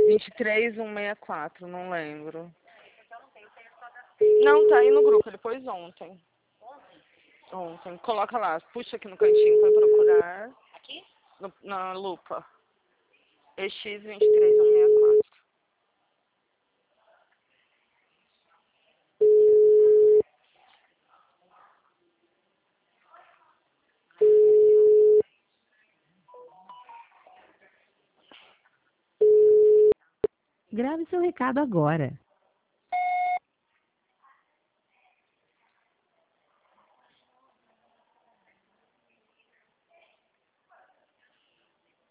23164, não lembro. Não, tá aí no grupo, ele pôs ontem. Ontem. Coloca lá, puxa aqui no cantinho pra procurar. Aqui? Na lupa. EX23164. Grave seu recado agora.